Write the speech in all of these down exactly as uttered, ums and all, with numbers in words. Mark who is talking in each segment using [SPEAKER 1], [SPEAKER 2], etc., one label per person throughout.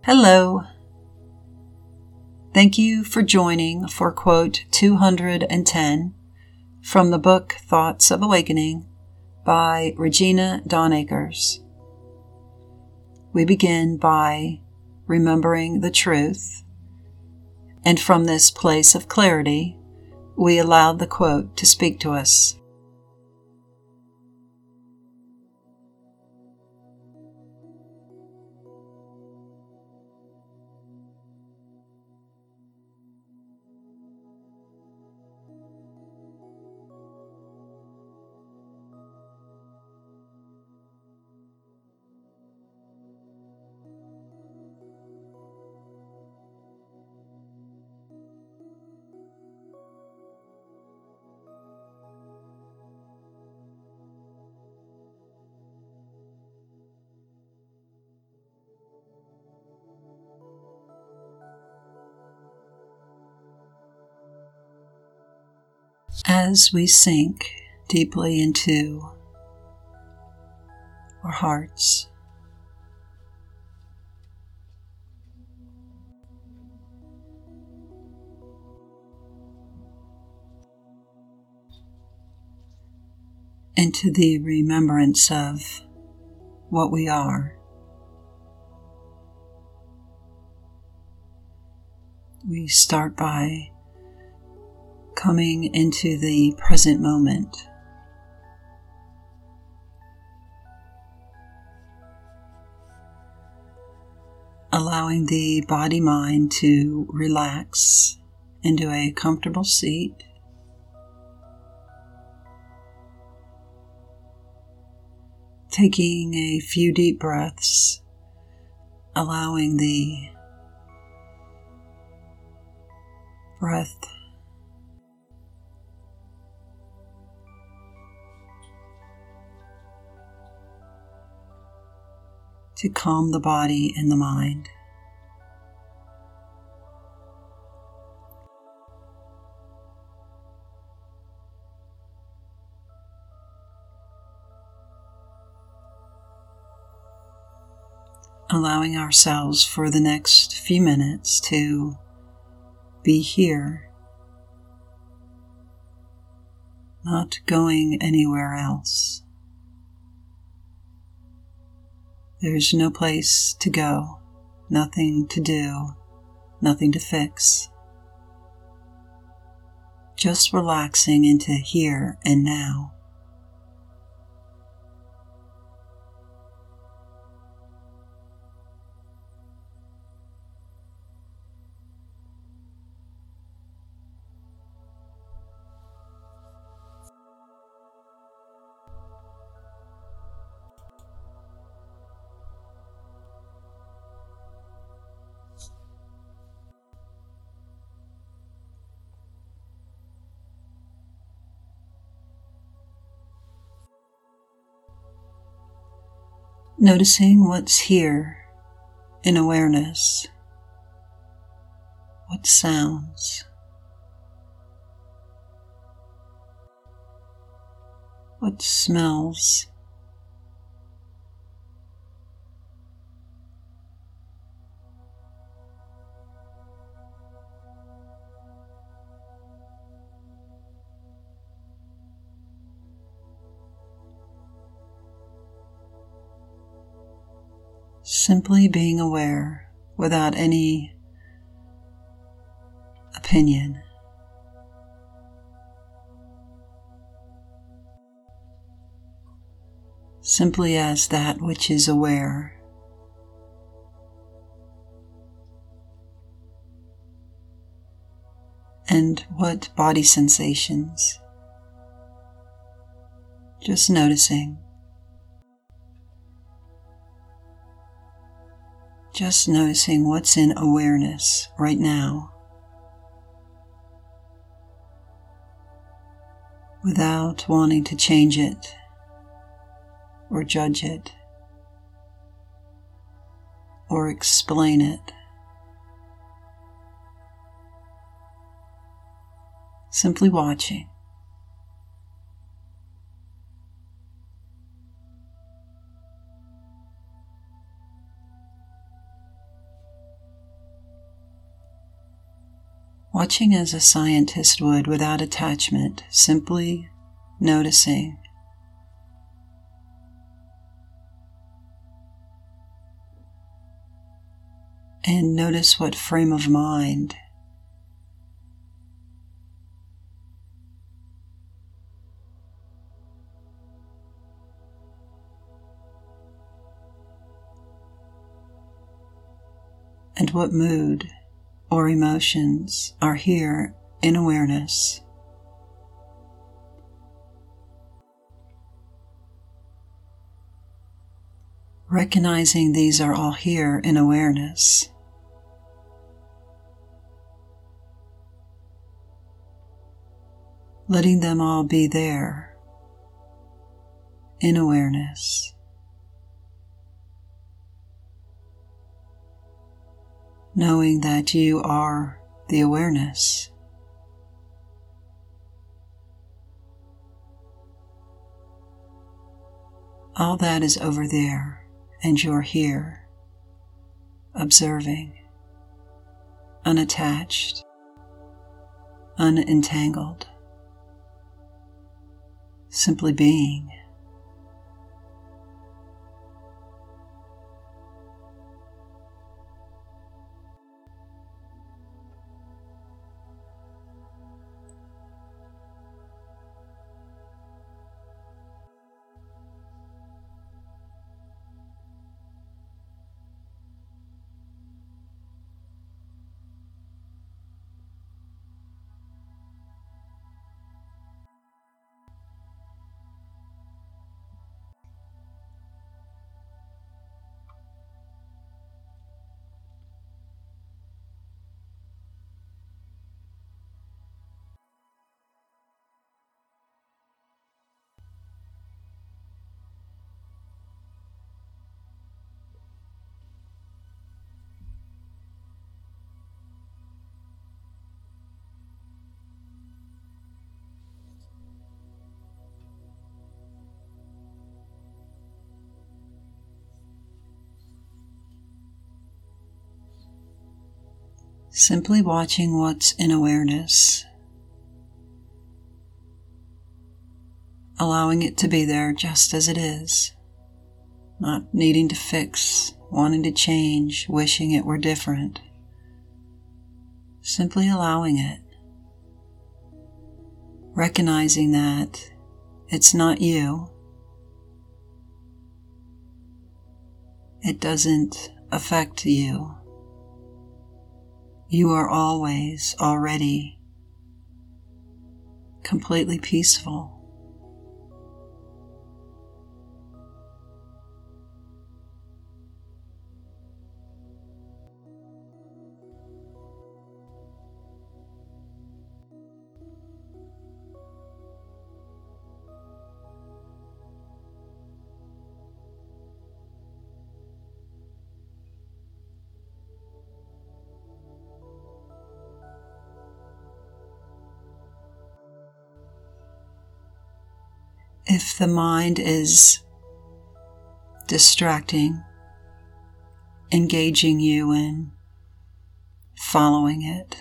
[SPEAKER 1] Hello. Thank you for joining for quote two hundred ten from the book Thoughts of Awakening by Regina Dawn Akers. We begin by remembering the truth, and from this place of clarity, we allow the quote to speak to us. As we sink deeply into our hearts, into the remembrance of what we are, we start by coming into the present moment. Allowing the body-mind to relax into a comfortable seat. Taking a few deep breaths, allowing the breath to calm the body and the mind. Allowing ourselves for the next few minutes to be here, not going anywhere else. There's no place to go, nothing to do, nothing to fix. Just relaxing into here and now. Noticing what's here in awareness, what sounds, what smells, simply being aware without any opinion. Simply as that which is aware. And what body sensations? Just noticing. Just noticing what's in awareness right now, without wanting to change it or judge it or explain it. Simply watching. watching as a scientist would without attachment, simply noticing. And notice what frame of mind and what mood or emotions are here in awareness. Recognizing these are all here in awareness. Letting them all be there in awareness. Knowing that you are the awareness. All that is over there, and you're here, observing, unattached, unentangled, simply being. Simply watching what's in awareness, allowing it to be there just as it is, not needing to fix, wanting to change, wishing it were different. Simply allowing it, recognizing that it's not you, it doesn't affect you. You are always already completely peaceful. If the mind is distracting, engaging you in following it,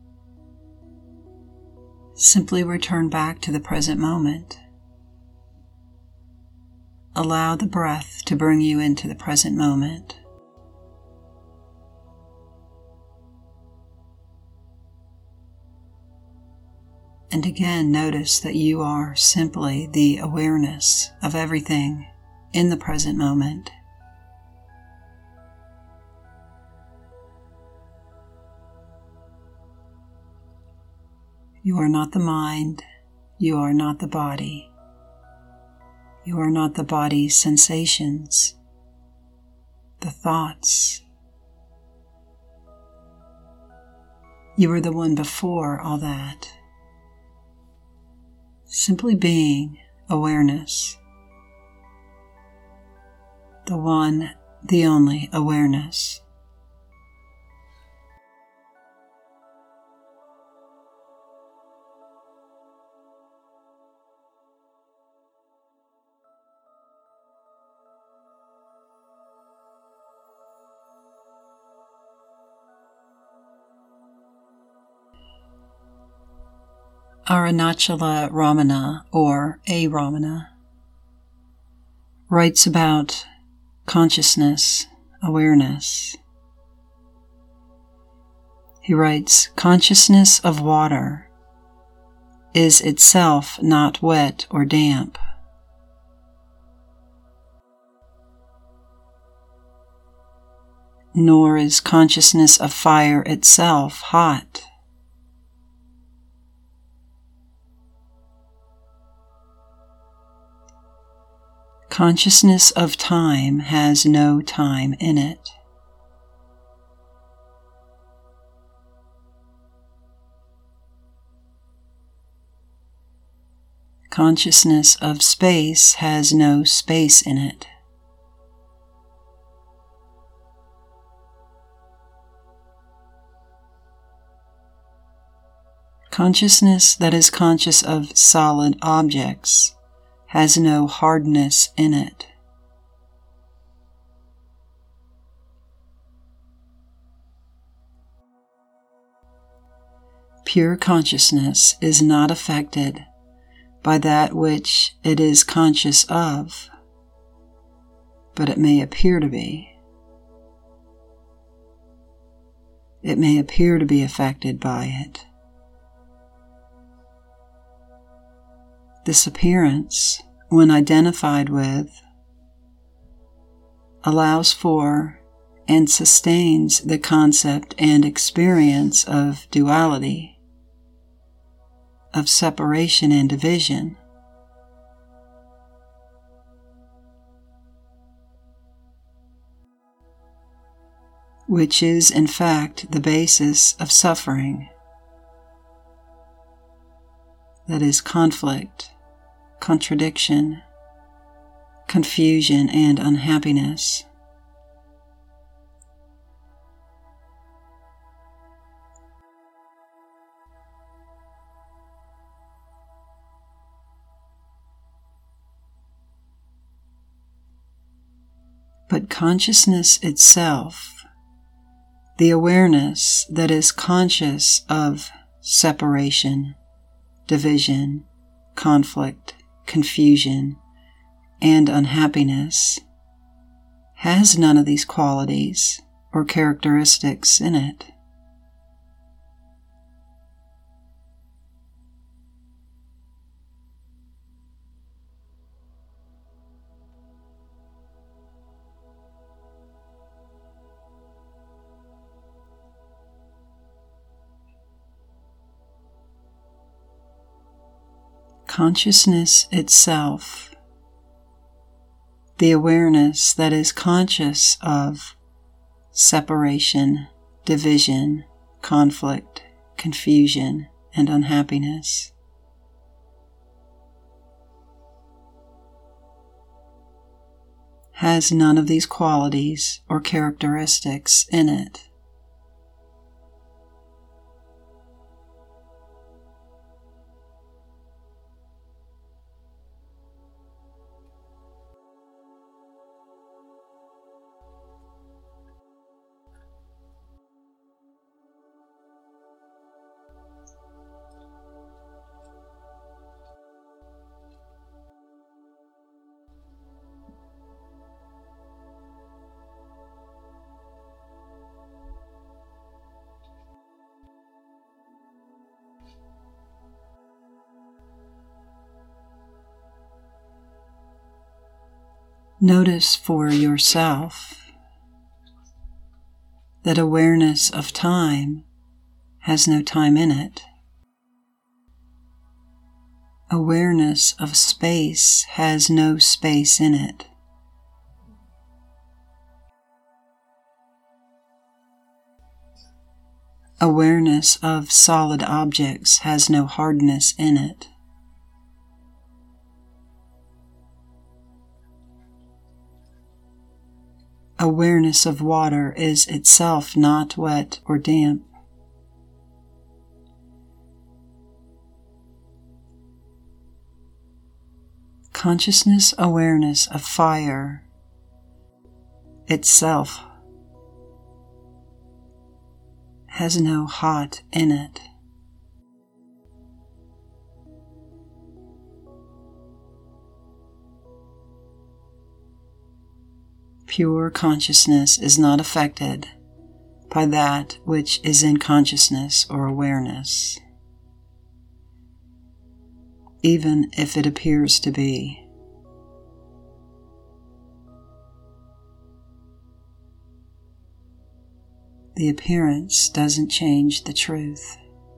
[SPEAKER 1] simply return back to the present moment. Allow the breath to bring you into the present moment. And again, notice that you are simply the awareness of everything in the present moment. You are not the mind. You are not the body. You are not the body's sensations, the thoughts. You are the one before all that. Simply being awareness. The one, the only awareness. Arunachala Ramana, or A. Ramana, writes about consciousness, awareness. He writes, "Consciousness of water is itself not wet or damp. Nor is consciousness of fire itself hot. Consciousness of time has no time in it. Consciousness of space has no space in it. Consciousness that is conscious of solid objects has no hardness in it. Pure consciousness is not affected by that which it is conscious of, but it may appear to be. It may appear to be affected by it. This appearance, when identified with, allows for and sustains the concept and experience of duality, of separation and division, which is in fact the basis of suffering, that is conflict, contradiction, confusion, and unhappiness. But consciousness itself, the awareness that is conscious of separation, division, conflict, confusion, and unhappiness, has none of these qualities or characteristics in it. Consciousness itself, the awareness that is conscious of separation, division, conflict, confusion, and unhappiness, has none of these qualities or characteristics in it. Notice for yourself that awareness of time has no time in it. Awareness of space has no space in it. Awareness of solid objects has no hardness in it. Awareness of water is itself not wet or damp. Consciousness awareness of fire itself has no hot in it. Pure consciousness is not affected by that which is in consciousness or awareness, even if it appears to be. The appearance doesn't change the truth.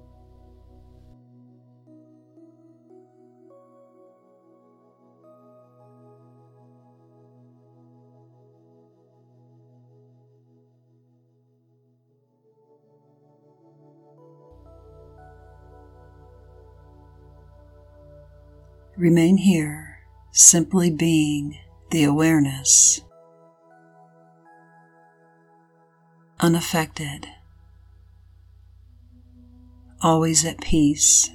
[SPEAKER 1] Remain here, simply being the awareness, unaffected, always at peace.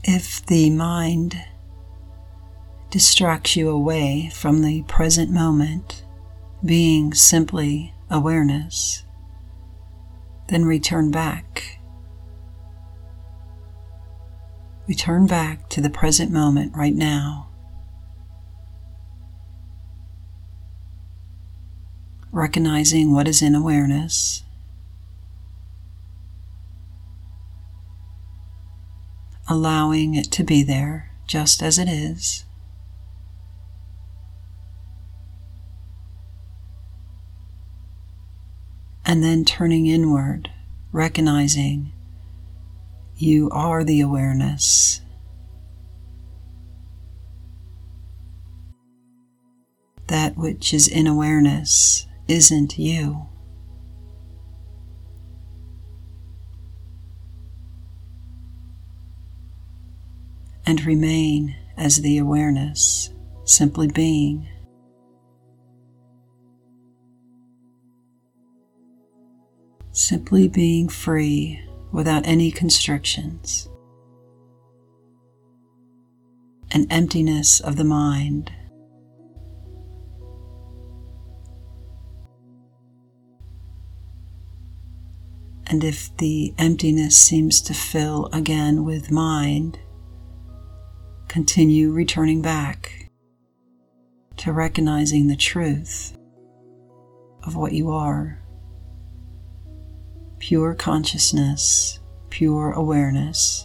[SPEAKER 1] If the mind distracts you away from the present moment, being simply awareness, then return back. Return back to the present moment right now. Recognizing what is in awareness. Allowing it to be there just as it is. And then turning inward, recognizing you are the awareness. That which is in awareness isn't you. And remain as the awareness, simply being. Simply being free without any constrictions. An emptiness of the mind. And if the emptiness seems to fill again with mind, continue returning back to recognizing the truth of what you are. Pure consciousness, pure awareness.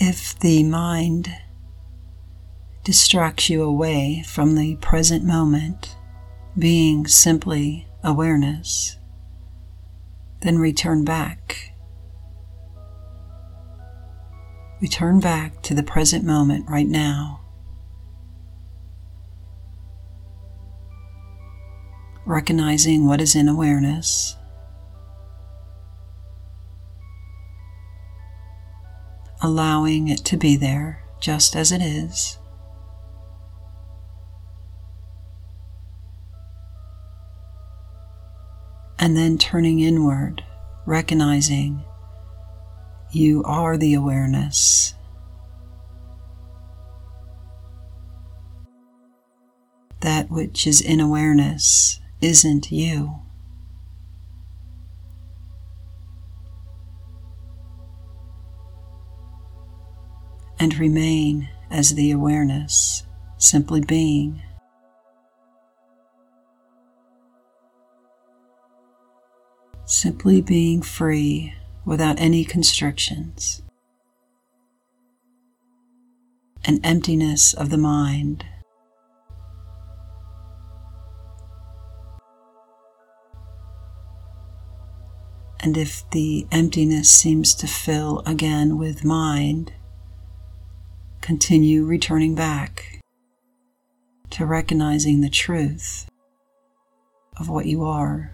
[SPEAKER 1] If the mind distracts you away from the present moment, being simply awareness, then return back. Return back to the present moment right now. Recognizing what is in awareness. Allowing it to be there just as it is. And then turning inward, recognizing you are the awareness. That which is in awareness isn't you. And remain as the awareness, simply being. Simply being free without any constrictions. An emptiness of the mind. And if the emptiness seems to fill again with mind, continue returning back to recognizing the truth of what you are.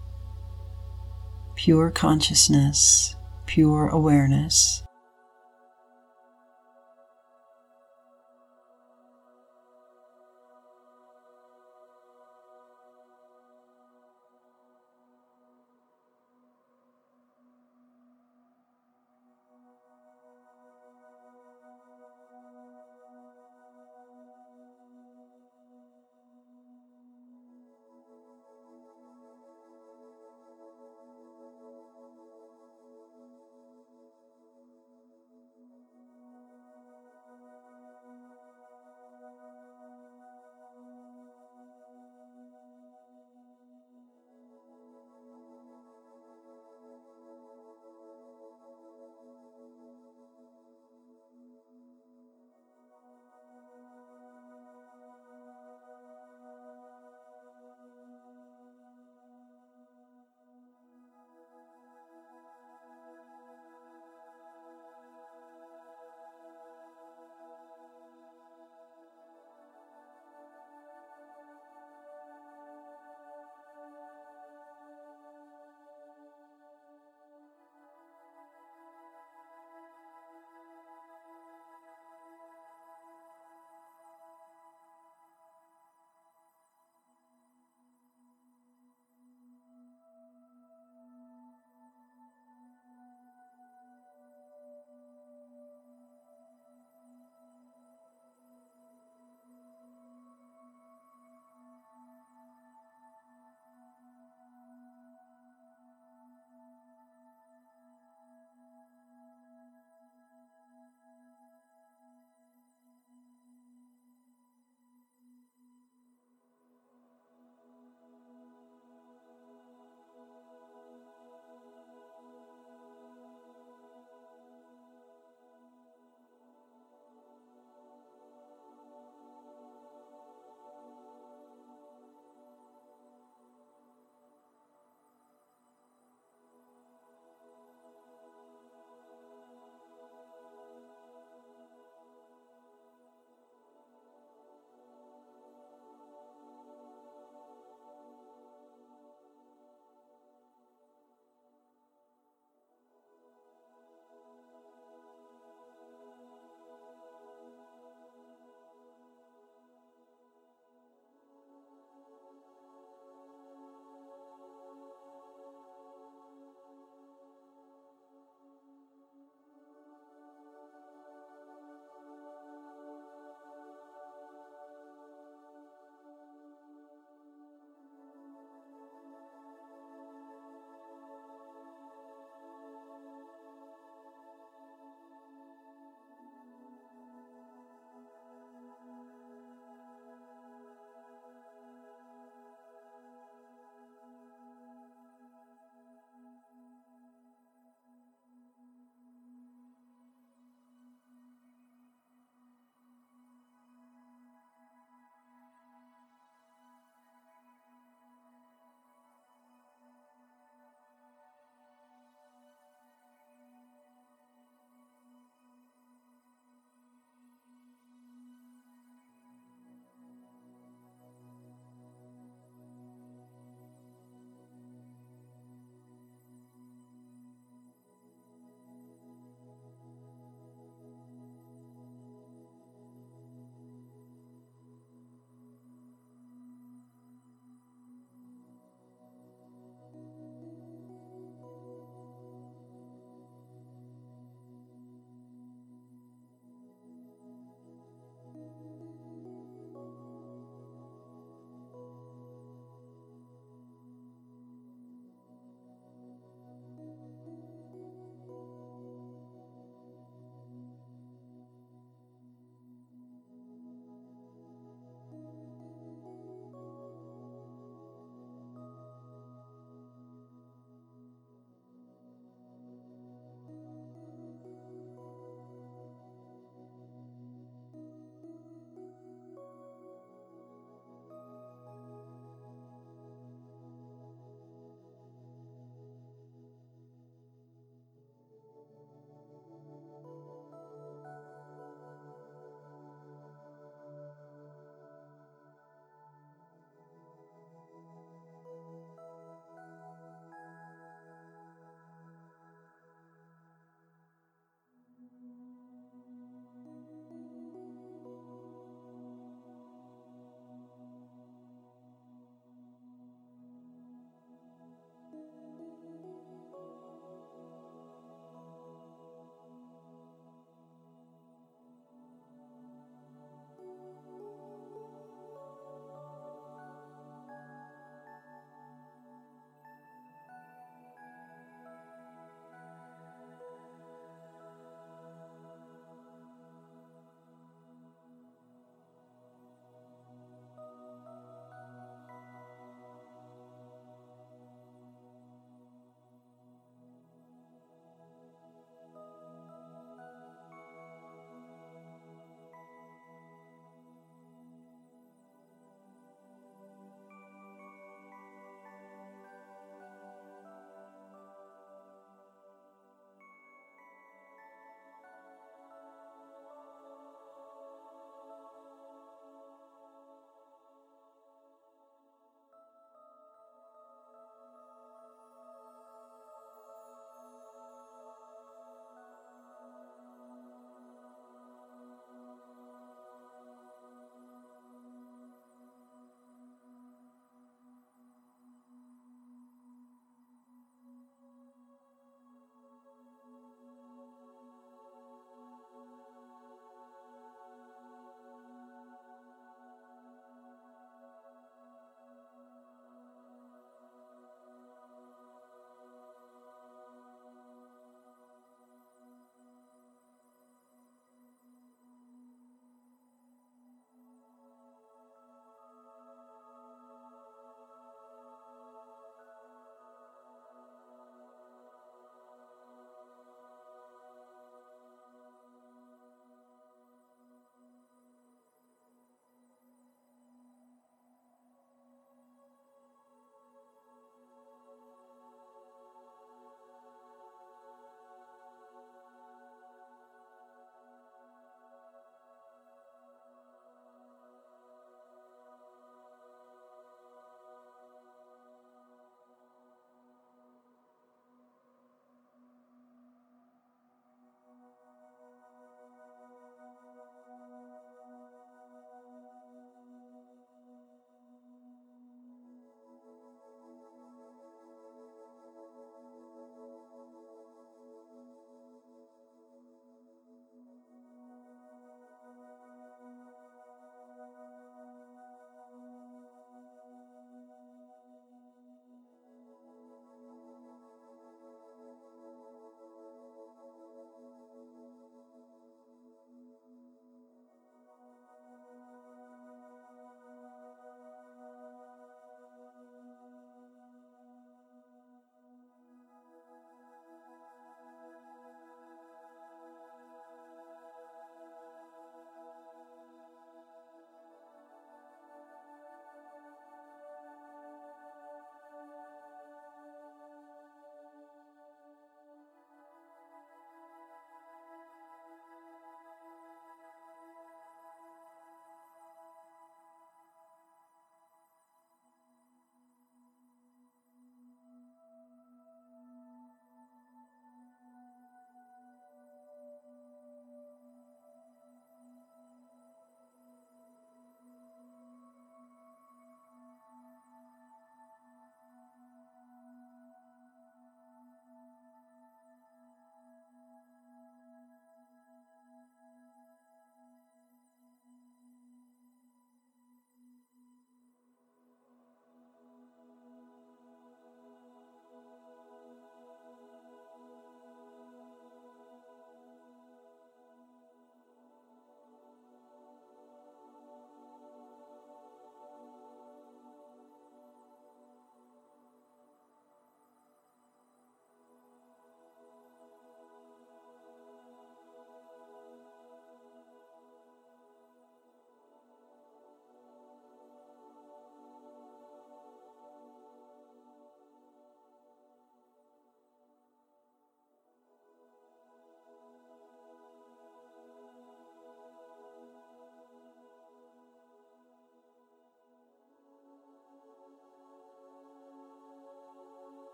[SPEAKER 1] Pure consciousness, pure awareness.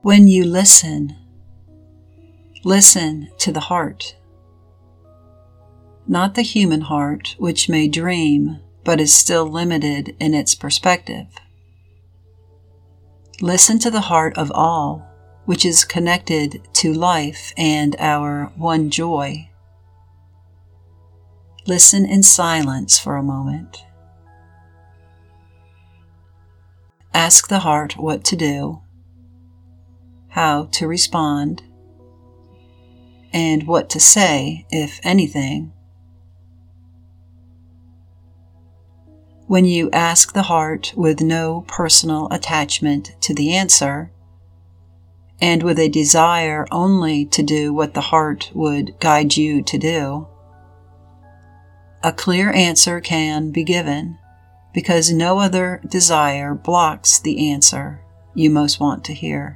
[SPEAKER 1] When you listen, listen to the heart, not the human heart, which may dream but is still limited in its perspective. Listen to the heart of all, which is connected to life and our one joy. Listen in silence for a moment. Ask the heart what to do, how to respond, and what to say, if anything. When you ask the heart with no personal attachment to the answer, and with a desire only to do what the heart would guide you to do, a clear answer can be given, because no other desire blocks the answer you most want to hear.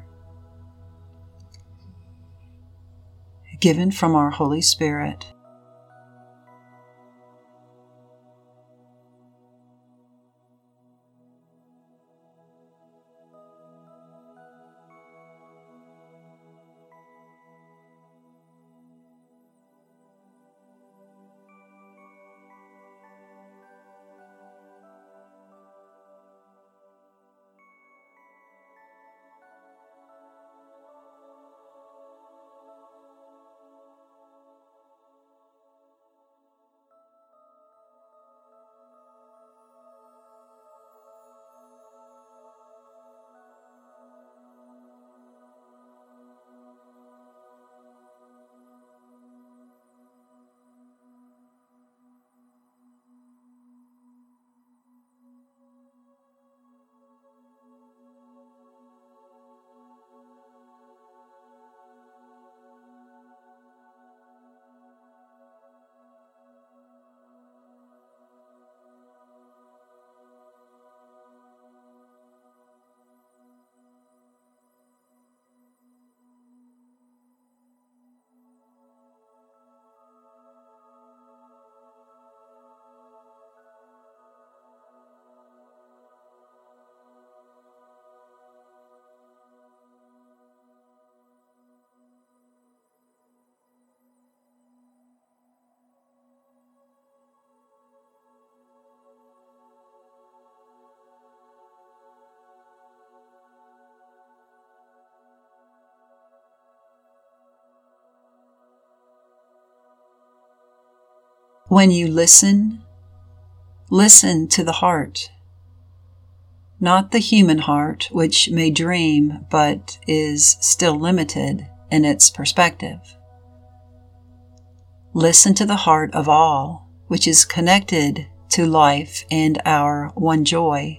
[SPEAKER 1] Given from our Holy Spirit. When you listen, listen to the heart, not the human heart, which may dream but is still limited in its perspective. Listen to the heart of all, which is connected to life and our one joy.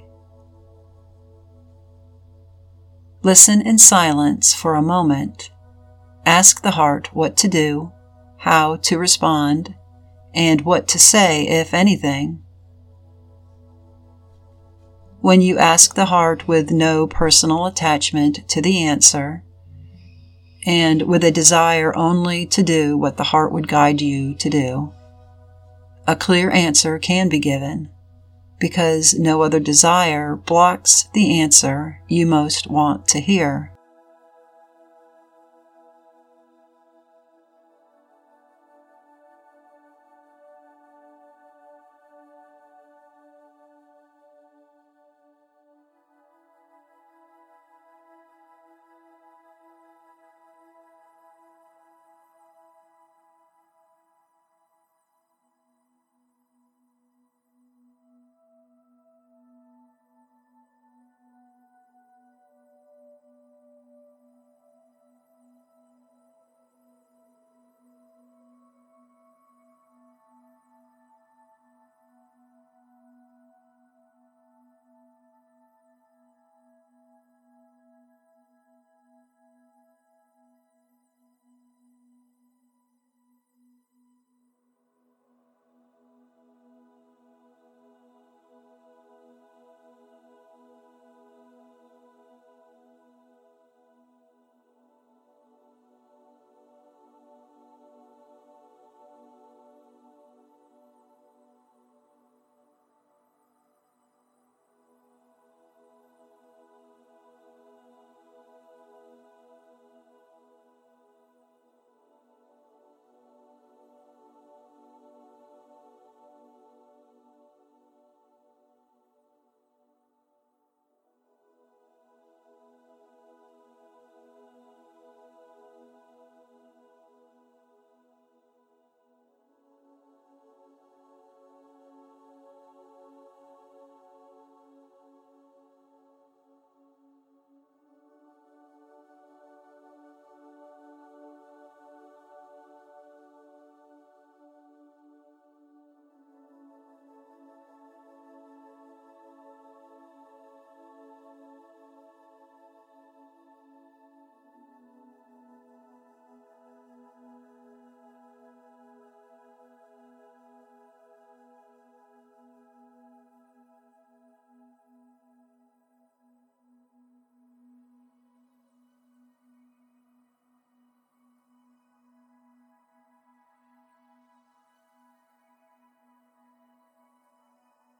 [SPEAKER 1] Listen in silence for a moment. Ask the heart what to do, how to respond, and what to say, if anything. When you ask the heart with no personal attachment to the answer, and with a desire only to do what the heart would guide you to do, a clear answer can be given, because no other desire blocks the answer you most want to hear.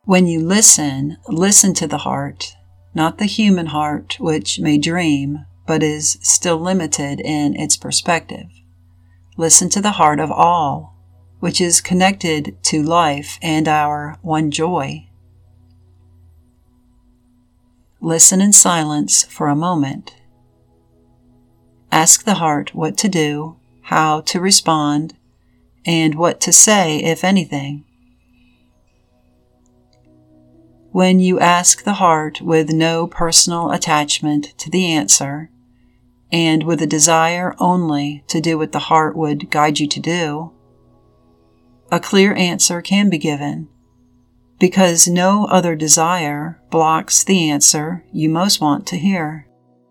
[SPEAKER 1] When you listen, listen to the heart, not the human heart, which may dream, but is still limited in its perspective. Listen to the heart of all, which is connected to life and our one joy. Listen in silence for a moment. Ask the heart what to do, how to respond, and what to say, if anything. When you ask the heart with no personal attachment to the answer, and with a desire only to do what the heart would guide you to do, a clear answer can be given, because no other desire blocks the answer you most want to hear.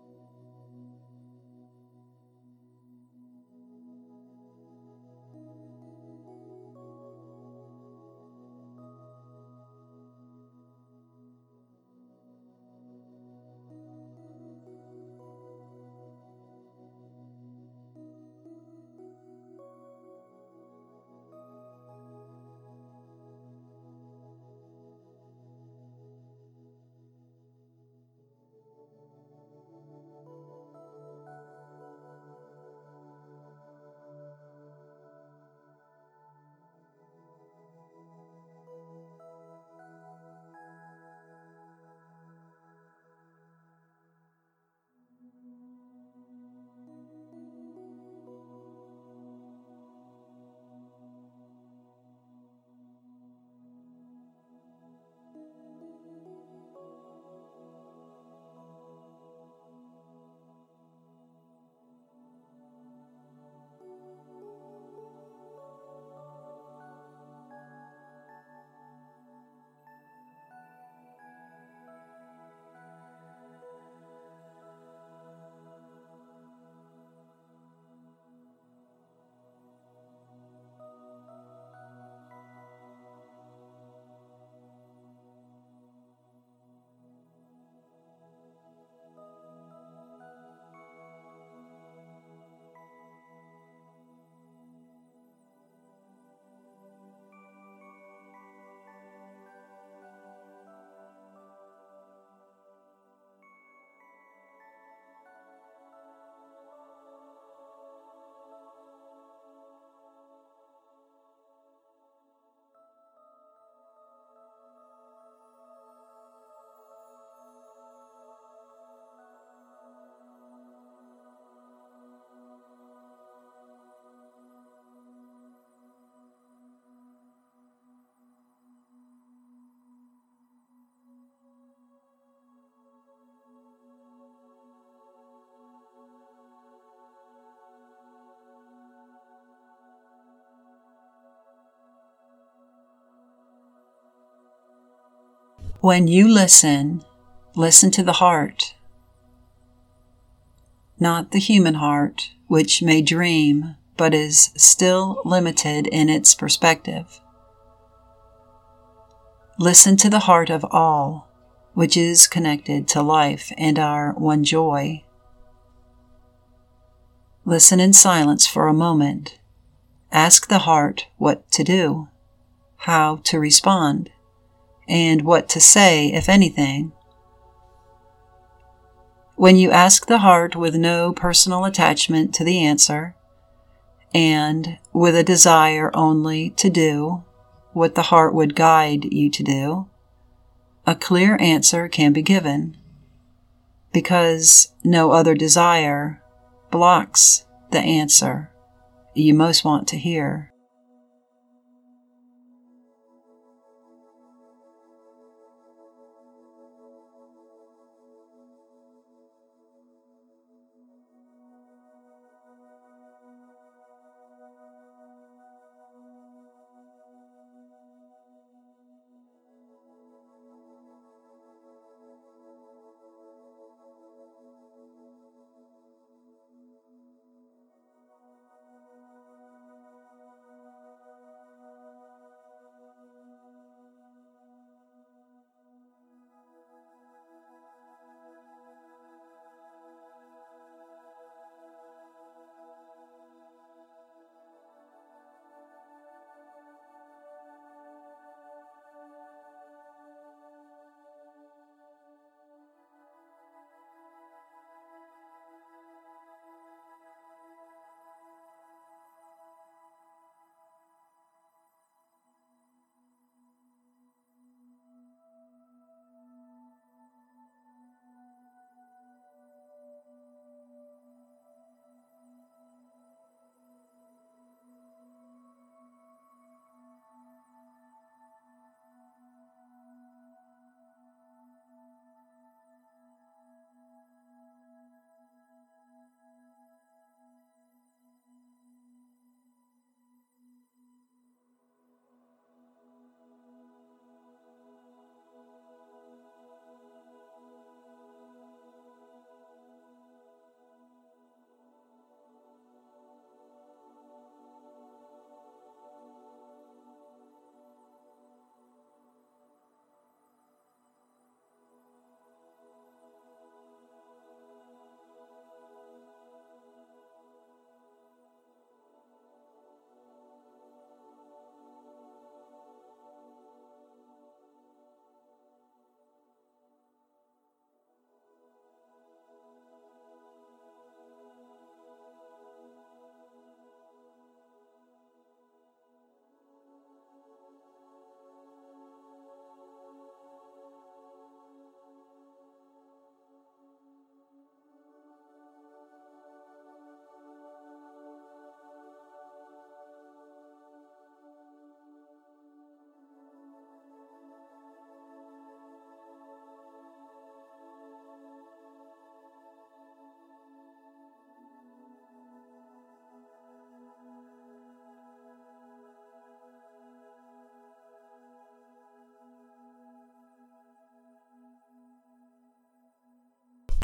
[SPEAKER 1] When you listen, listen to the heart, not the human heart, which may dream, but is still limited in its perspective. Listen to the heart of all, which is connected to life and our one joy. Listen in silence for a moment. Ask the heart what to do, how to respond, and what to say, if anything. When you ask the heart with no personal attachment to the answer, and with a desire only to do what the heart would guide you to do, a clear answer can be given, because no other desire blocks the answer you most want to hear.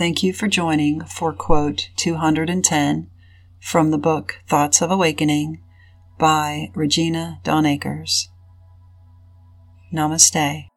[SPEAKER 1] Thank you for joining for quote two hundred ten from the book Thoughts of Awakening by Regina Dawn Akers. Namaste.